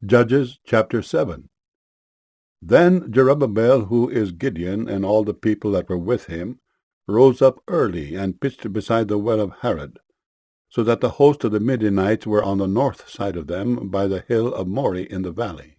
Judges chapter 7. Then Jerubbaal, who is Gideon, and all the people that were with him, rose up early and pitched beside the well of Harod, so that the host of the Midianites were on the north side of them by the hill of Moreh in the valley.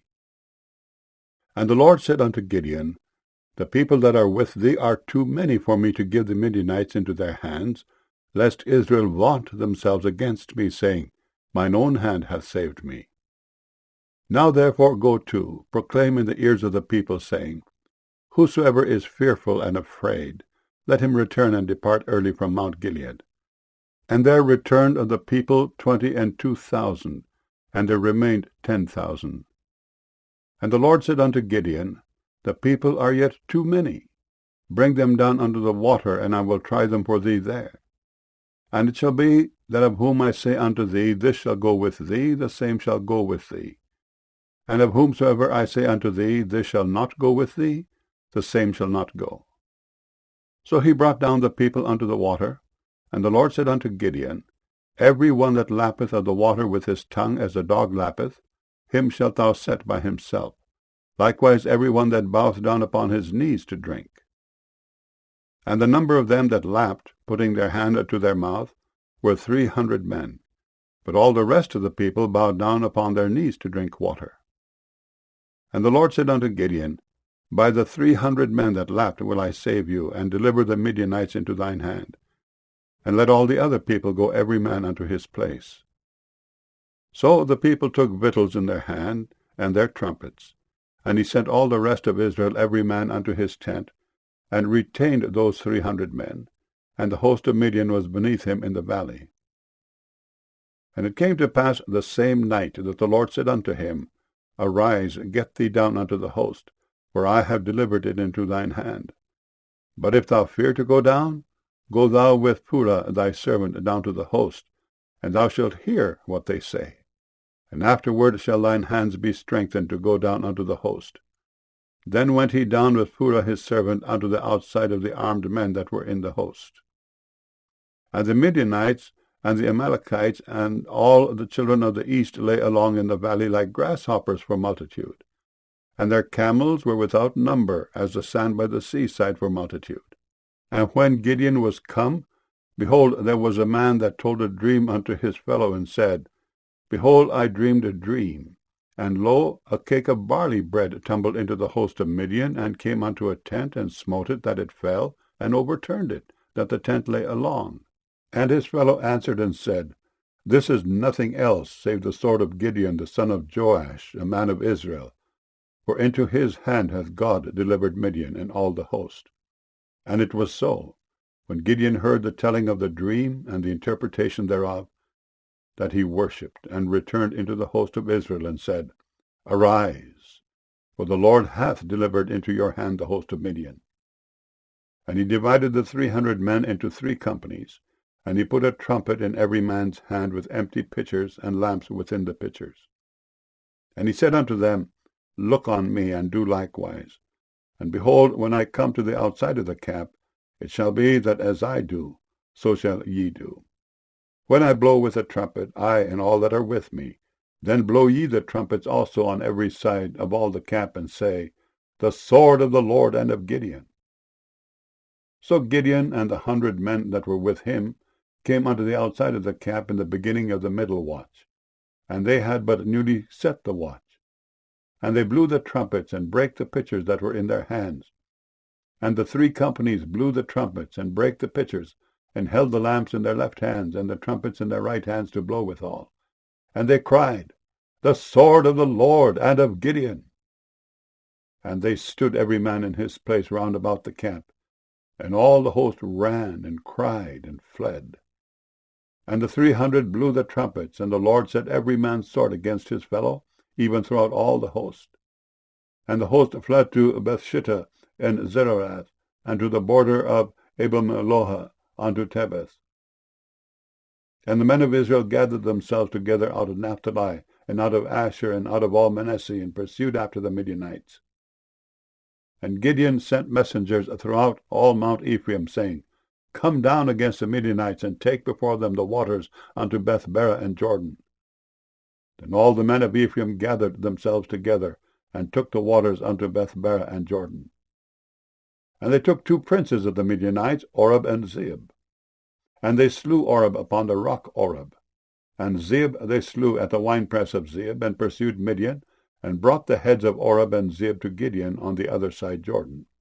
And the Lord said unto Gideon, The people that are with thee are too many for me to give the Midianites into their hands, lest Israel vaunt themselves against me, saying, Mine own hand hath saved me. Now therefore go to, proclaim in the ears of the people, saying, Whosoever is fearful and afraid, let him return and depart early from Mount Gilead. And there returned of the people 22,000, and there remained 10,000. And the Lord said unto Gideon, The people are yet too many. Bring them down unto the water, and I will try them for thee there. And it shall be, that of whom I say unto thee, This shall go with thee, the same shall go with thee. And of whomsoever I say unto thee, This shall not go with thee, the same shall not go. So he brought down the people unto the water. And the Lord said unto Gideon, Every one that lappeth of the water with his tongue as a dog lappeth, him shalt thou set by himself. Likewise every one that boweth down upon his knees to drink. And the number of them that lapped, putting their hand to their mouth, were 300 men. But all the rest of the people bowed down upon their knees to drink water. And the Lord said unto Gideon, By the 300 men that lapped will I save you, and deliver the Midianites into thine hand. And let all the other people go every man unto his place. So the people took victuals in their hand, and their trumpets. And he sent all the rest of Israel every man unto his tent, and retained those 300 men. And the host of Midian was beneath him in the valley. And it came to pass the same night that the Lord said unto him, Arise, get thee down unto the host, for I have delivered it into thine hand. But if thou fear to go down, go thou with Purah thy servant down to the host, and thou shalt hear what they say. And afterward shall thine hands be strengthened to go down unto the host. Then went he down with Purah his servant unto the outside of the armed men that were in the host. And the Midianites and the Amalekites and all the children of the east lay along in the valley like grasshoppers for multitude. And their camels were without number, as the sand by the seaside for multitude. And when Gideon was come, behold, there was a man that told a dream unto his fellow, and said, Behold, I dreamed a dream. And lo, a cake of barley bread tumbled into the host of Midian, and came unto a tent, and smote it, that it fell, and overturned it, that the tent lay along. And his fellow answered and said, This is nothing else save the sword of Gideon the son of Joash, a man of Israel. For into his hand hath God delivered Midian and all the host. And it was so, when Gideon heard the telling of the dream and the interpretation thereof, that he worshipped, and returned into the host of Israel, and said, Arise, for the Lord hath delivered into your hand the host of Midian. And he divided the 300 men into 3 companies, and he put a trumpet in every man's hand with empty pitchers and lamps within the pitchers. And he said unto them, Look on me, and do likewise. And behold, when I come to the outside of the camp, it shall be that as I do, so shall ye do. When I blow with a trumpet, I and all that are with me, then blow ye the trumpets also on every side of all the camp, and say, The sword of the Lord and of Gideon. So Gideon and the 100 men that were with him came unto the outside of the camp in the beginning of the middle watch, and they had but newly set the watch. And they blew the trumpets, and brake the pitchers that were in their hands. And the 3 companies blew the trumpets, and brake the pitchers, and held the lamps in their left hands, and the trumpets in their right hands to blow withal. And they cried, The sword of the Lord and of Gideon. And they stood every man in his place round about the camp, and all the host ran and cried and fled. And the 300 blew the trumpets, and the Lord set every man's sword against his fellow, even throughout all the host. And the host fled to Bethshittah and Zererath, and to the border of Abel-meholah unto Tebeth. And the men of Israel gathered themselves together out of Naphtali, and out of Asher, and out of all Manasseh, and pursued after the Midianites. And Gideon sent messengers throughout all Mount Ephraim, saying, Come down against the Midianites, and take before them the waters unto Bethbara and Jordan. And all the men of Ephraim gathered themselves together, and took the waters unto Bethbarah and Jordan. And they took 2 princes of the Midianites, Oreb and Zeeb. And they slew Oreb upon the rock Oreb. And Zeeb they slew at the winepress of Zeeb, and pursued Midian, and brought the heads of Oreb and Zeeb to Gideon on the other side Jordan.